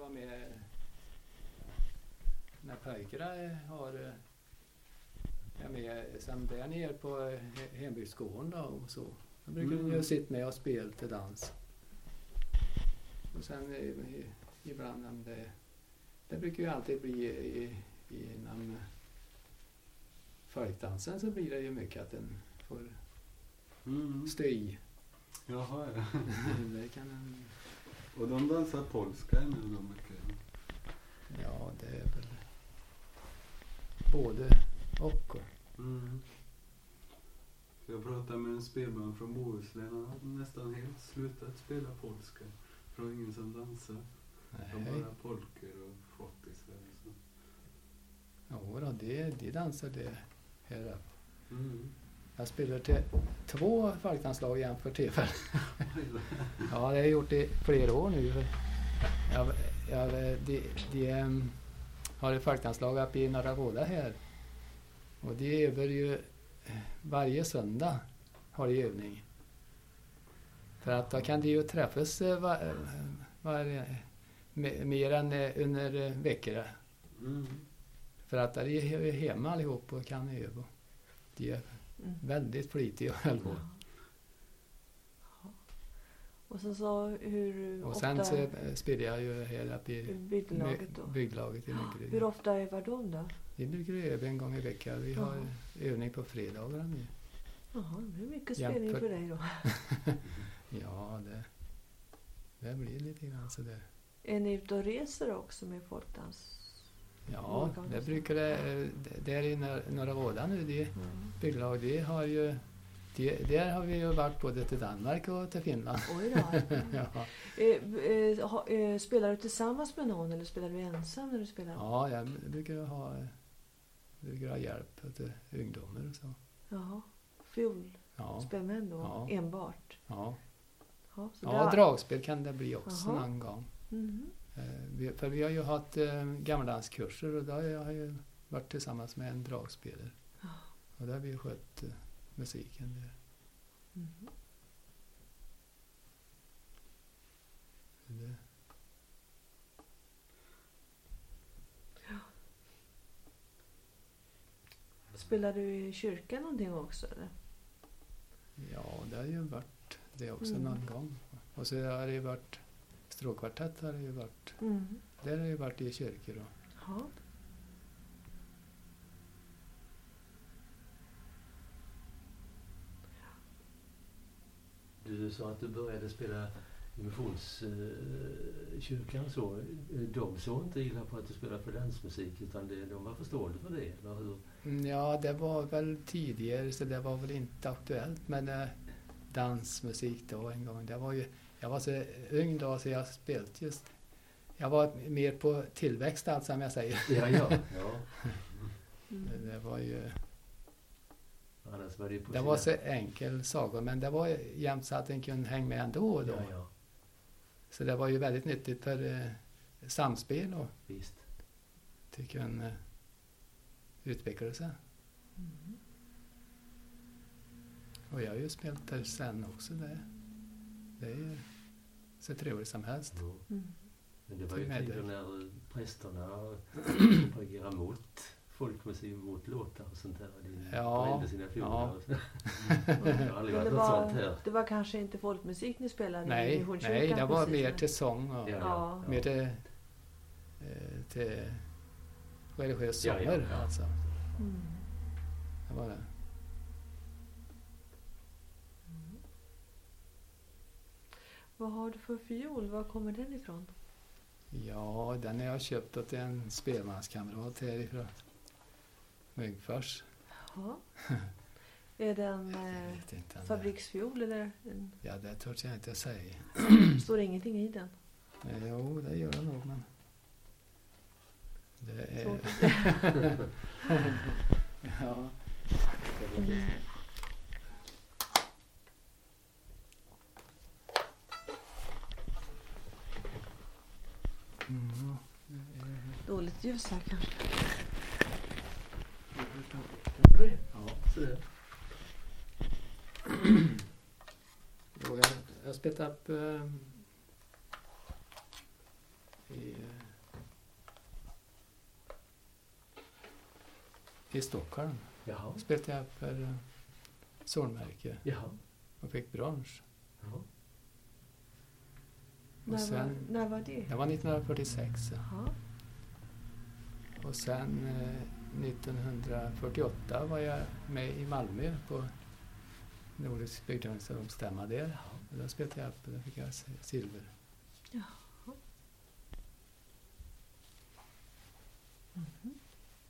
vara med när pojkarna är med sen där nere på hembygdsgården då, och så. Då brukar de ju sitta med och spela till dans. Och sen ibland om det brukar ju alltid bli inom folkdansen så blir det ju mycket att den får stå i. Jaha, ja. Det kan en... Och de dansar polska nu då mycket? Ja, det är väl både och. Mm. Jag pratade med en spelman från Bohuslän. Han hade nästan helt slutat spela polska. För det var ingen som dansar. De bara polkor och schottisar och så. Ja, då, de dansar det här uppe. Mm. Jag spelar till 2 folkdanslag igen för tillfället. Ja, det har jag gjort i flera år nu. De har ett folkdanslag uppe i Norra Råda här. Och de övar ju varje söndag har de övning. För att då kan de ju träffas mer än under veckor. Mm. För att de är hemma allihop och kan öva. De är väldigt flitiga själva. Ja. Och sen så hur och ofta... sen så spelar jag ju här uppe i bygglaget i Myggeryd. Hur ofta övar de då? Vi brukar öva en gång i veckan. Vi har övning på fredagar nu. Jaha, det är mycket spelning för dig då. Ja, det blir lite grann så där. Är ni ute och reser också med folkdans? Ja, det brukar det. Där i Norra Råda nu, det bygglag, det har ju... Där har vi ju varit både till Danmark och till Finland. Oj då. Spelar du tillsammans med någon eller spelar du ensam när du spelar? Ja, jag brukar ha hjälp till ungdomar och så. Jaha, fiolspelmän då, enbart? Ja. Ja, dragspel kan det bli också någon gång. Mm. För vi har ju haft gammaldanskurser och då har jag ju varit tillsammans med en dragspelare. Och där har vi skött musiken där. Mm. Ja. Spelar du i kyrkan någonting också eller? Ja, det har ju varit det också någon gång. Och så har det ju varit stråkkvartett har det ju varit. Där har det ju varit i kyrkor då. Ja. Du sa att du började spela i missionskyrkan så. De såg inte illa på att du spelade för dansmusik utan de var förstående för det, eller hur? Ja, det var väl tidigare så det var väl inte aktuellt med dansmusik då en gång. Det var ju, jag var så ung då så jag spelat just. Jag var mer på tillväxt alltså som jag säger. Ja. Det var ju... Annars var det var så enkel saker men det var jämt så att den kunde hänga med ändå då. Ja. Så det var ju väldigt nyttigt för samspel och visst. Det kunde utveckla sig. Och jag har ju spelat där sen också. Det är ju så trevligt som helst. Men det var ju tider när prästerna reagerade mot folkmusik, mot låtar och sånt där. De brände sina fioler. Det var kanske inte folkmusik ni spelade i Missionskyrkan? Nej, det var mer till sång och mer till religiös sånger alltså. Det var det. Vad har du för fiol? Var kommer den ifrån? Ja, den har jag köpt åt en spelmanskamrat härifrån Munkfors. Ja. Är den fabriksfiol eller? Ja, det törs jag inte säga. Står ingenting i den? Jo, det gör det nog, men det är... ja. Dåligt ljus här kanske. Ja, så det. Jag har spelat upp i i Stockholm. Jaha. Spelade jag för Solmärke Jaha. och fick brons. Jaha. Och sen, när var det? Det var 1946. Jaha. Och sen 1948 var jag med i Malmö på Nordisk bygdensstämma där. Jaha. Och då spelade jag upp och då fick jag silver. Jaha. Mhm.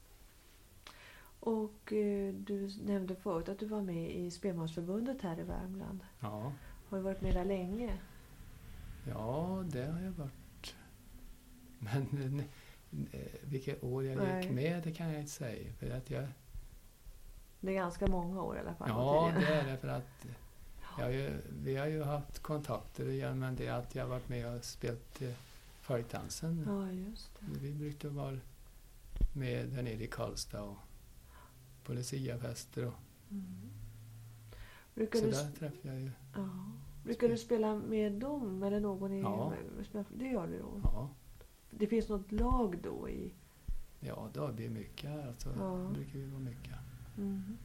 Och du nämnde förut att du var med i Spelmansförbundet här i Värmland. Ja. Har du varit med där länge? Ja, det har jag varit. Men vilket år jag gick med, det kan jag inte säga. För att jag, Det är ganska många år i alla fall. ja, det är det. För att vi har ju haft kontakter, men det är att jag har varit med och spelat folkdansen. Ja, just det. Vi brukade vara med där nere i Karlstad och på Luciafester. Och, Brukar så du, där träffade jag ju. ja. Brukar du spela med dem eller någon i... Ja. Det gör du då? Ja, Det finns något lag då i... ja då blir mycket här. Alltså, Ja. brukar vi vara mycket. Mm.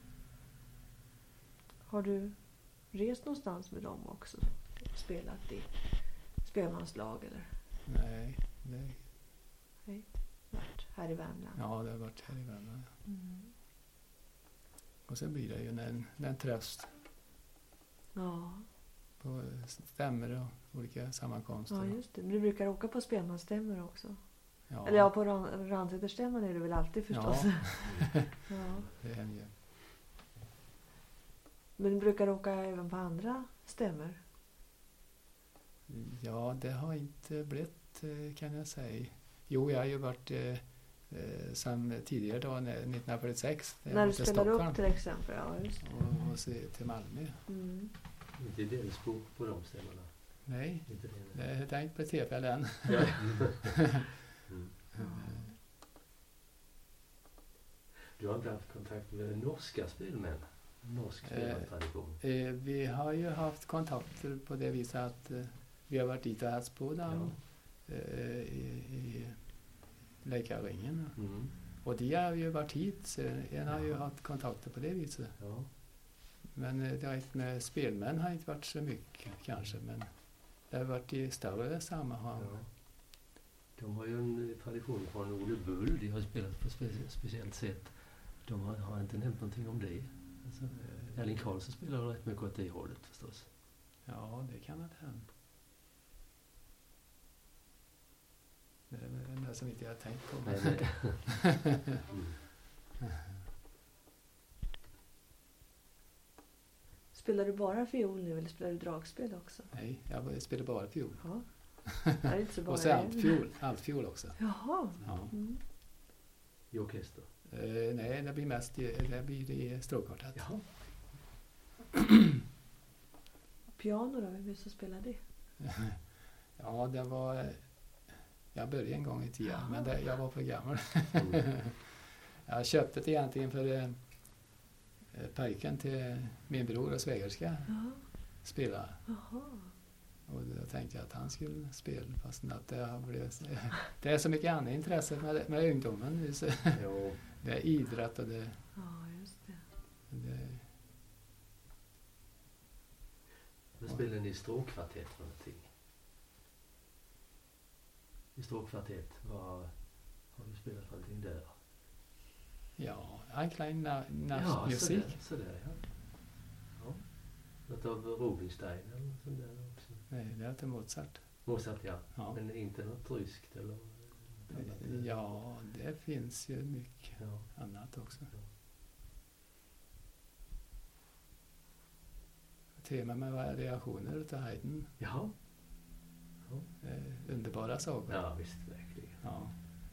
Har du rest någonstans med dem också? Spelat i spelmanslag eller? Nej, Vart här i Värmland? ja, det har varit här i Värmland. Mm. Och sen blir det ju en tröst Ja. på stämmor och olika sammankomster. Ja, just det. Men du brukar åka på spelmansstämmor också? Ja, Eller ja, på Ransäterstämman är du väl alltid förstås? Ja. Ja. det händer ju. Men du brukar åka även på andra stämmor? Ja, det har inte blivit, kan jag säga. Jo, jag har ju varit som tidigare då, 1946. När du spelar upp till exempel? Ja, just det. Och se till Malmö. Mm. Inte Delsbo på de ställena. Nej, Inte det. det är inte på tillfälle än. Ja. Mm. Du har inte haft kontakt med norska spelmän? Norsk spelmanstradition? Vi har ju haft kontakter på det viset att vi har varit dit och hälsat på dem i Läkarringen. Mm. Och de har ju varit hit, så en har ju haft kontakter på det viset. Ja. Men det har inte med spelmän har inte varit så mycket kanske, men det har varit i större sammanhang. Ja. De har ju en tradition från Ole Bull, de har spelat på ett speciellt sätt. De har inte nämnt någonting om det. Alltså, Erling Karlsson spelar rätt mycket åt det hållet förstås. Ja, det kan det hända. Det är väl det som inte jag har tänkt på. Nej. Spelar du bara fiol nu eller spelar du dragspel också? Nej, jag spelar bara fiol. Ja. Det är inte så bara Och så altfiol också. Jaha. Ja. Mm. I orkester? Nej, det blir mest i stråkkvartett. Jaha. Piano då? Vem är det som spelar det? Ja, det var... Jag började en gång i tiden, Jaha. men jag var för gammal. Mm. Jag köpte det egentligen för pojken till min bror och svägerska Ja. spela. Jaha. Och då tänkte jag att han skulle spela, fast att det är så mycket annat intresse med ungdomen nu. Så Jo. det är idrott och det... Ja, just det. Vad spelar ni i stråkkvartett för någonting? I stråkkvartett, vad har du spelat för någonting där? Ja, en klein nachtmusik. Sådär, ja. Ja. Något av Rubinstein eller något sånt där också? Nej, det är inte Mozart. Mozart, ja. Ja. Men inte något ryskt eller något annat? Ja, det finns ju mycket Ja. annat också. Ja. Tema med variationer utav Haydn. Jaha. Ja. Underbara sagor. Ja, visst, verkligen. Ja.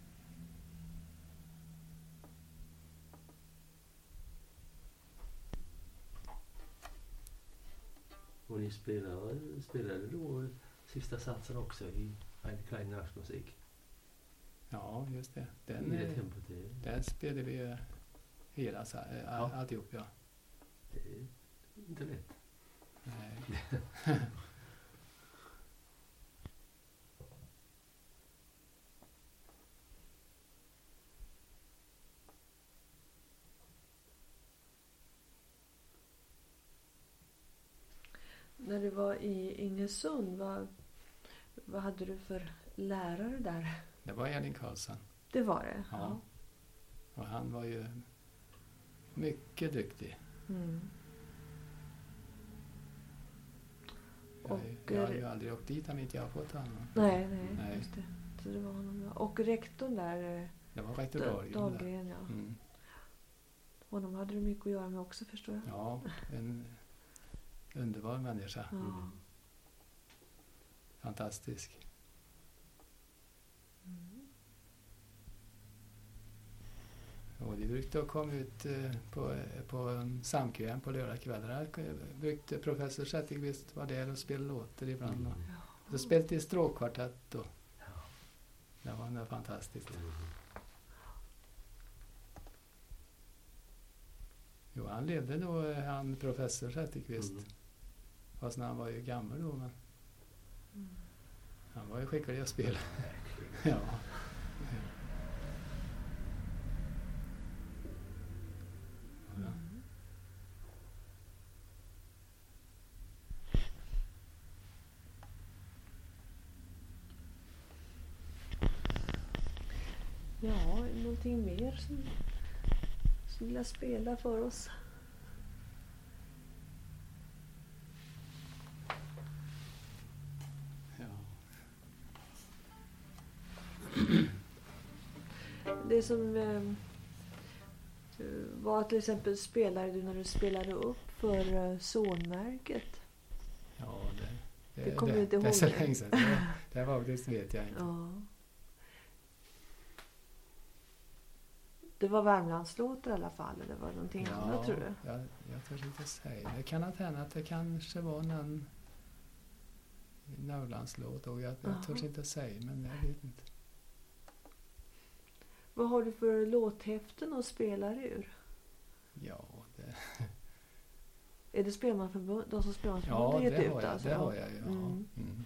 Och ni spelade då sista satsen också i Eine kleine Nachtmusik? Ja, just det. I det tempot Den spelade vi hela alltihop, ja. Det är inte lätt. Nej. När du var i Ingesund, vad hade du för lärare där? Det var Erling Karlsson. Det var det? Ja. Och han var ju mycket duktig. Mm. Jag har ju aldrig åkt dit om inte jag har fått honom. Nej, Nej. just det. Så det var honom. Ja. Och rektorn där, Det var rektor Dahlgren. Dahlgren, ja. Mm. Honom hade du mycket att göra med också, förstår jag. Ja, en underbar människa. Ja. Fantastisk. Mm. Och vi brukade komma ut på Samkväm på lördagskvällar. Brukade professor Zetterqvist vara där och spela låtar ibland. Och så spelade i stråkkvartett då. Det var nog fantastiskt. Jo, han levde då, han professor Zetterqvist. Fast han var ju gammal då, men han var ju skicklig att spela. Ja. Ja. Ja, någonting mer som vill jag spela för oss? Ja. Det som var till exempel spelade du när du spelade upp för Zonmärket? Ja, Det kommer du inte ihåg. Det är så länge sedan. Det faktiskt vet jag inte. Ja. Det var Värmlandslåtar i alla fall, eller var det någonting annat, tror du? Jag törs inte säga. Det kan hända att det kanske var någon Norrlandslåt och jag törs inte säga, men jag vet inte. Vad har du för låthäften och spelar ur? Ja, det... Är det Spelmansförbund, de som Spelmansförbundet gett ut? Ja, alltså? det har jag ju. Ja. Mm.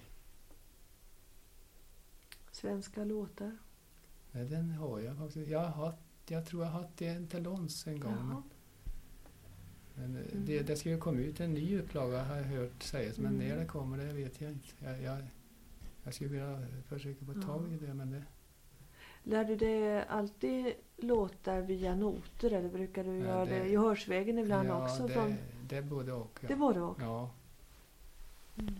Svenska låtar? Nej, den har jag faktiskt. Jag tror jag har haft en till låns en gång. Jaha. Men det ska ju komma ut en ny upplaga, har jag hört sägas. Men när det kommer, det vet jag inte. Jag skulle vilja försöka få tag i det, men det... Lär du dig alltid låtar via noter, eller brukar du göra det i hörsvägen ibland också? Det är både och. Ja. Det är både och? Ja. Mm.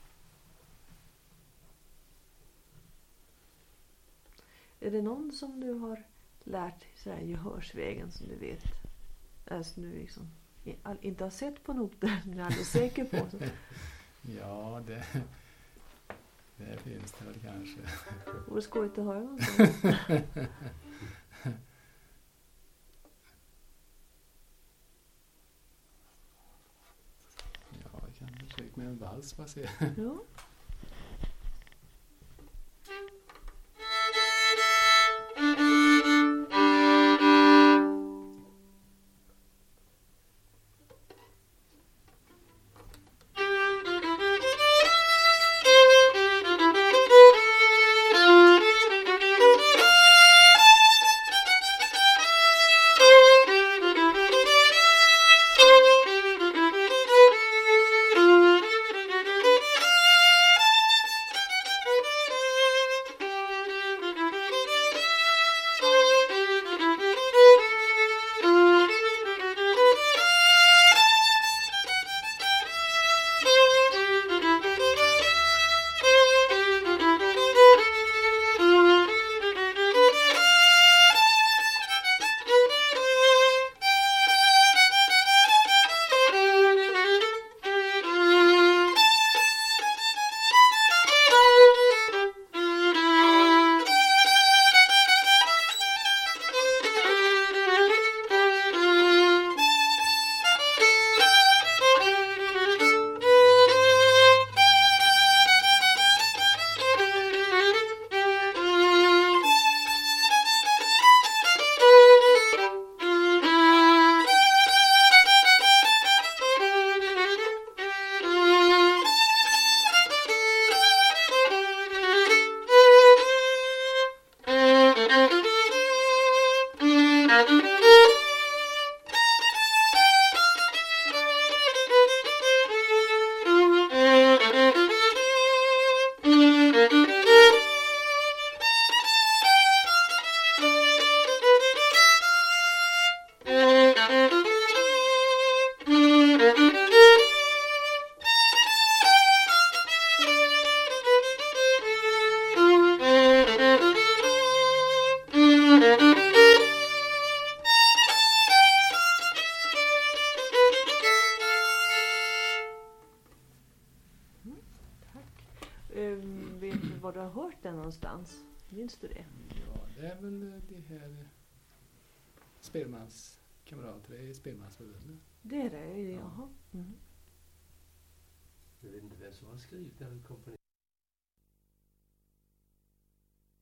Är det någon som du har lärt sådär i hörsvägen som du vet? Som du liksom inte har sett på noter, men är alldeles säker på? Så. Ja, det finns det väl kanske. Vore skojigt att höra någon sån. Ja, jag kan försöka med en vals, vad säger Ja. var du har hört den någonstans? Minns du det? Ja, det är väl de här spelmanskamrater i Spelmansförbundet. Det är det, Ja. jaha. Mm. Jag vet inte vem som har skrivit den komponisten.